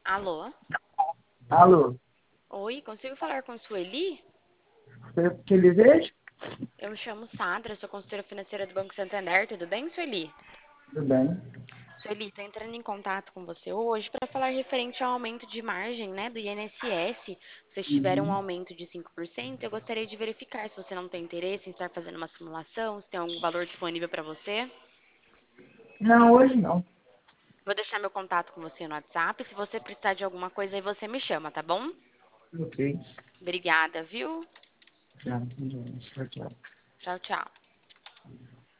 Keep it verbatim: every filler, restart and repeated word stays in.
Alô? Alô, Oi, consigo falar com Sueli? você que deseja? Eu me chamo Sandra, sou consultora financeira do Banco Santander, tudo bem, Sueli? Tudo bem? Sueli, estou entrando em contato com você hoje para falar referente ao aumento de margem, né, do I N S S. Vocês tiveram um Uhum. aumento de cinco por cento. Eu gostaria de verificar se você não tem interesse em estar fazendo uma simulação, se tem algum valor disponível para você. Não, hoje não. Vou deixar meu contato com você no WhatsApp. Se você precisar de alguma coisa aí, você me chama, tá bom? Ok. Obrigada, viu? Já, já, já, já. Tchau, tchau.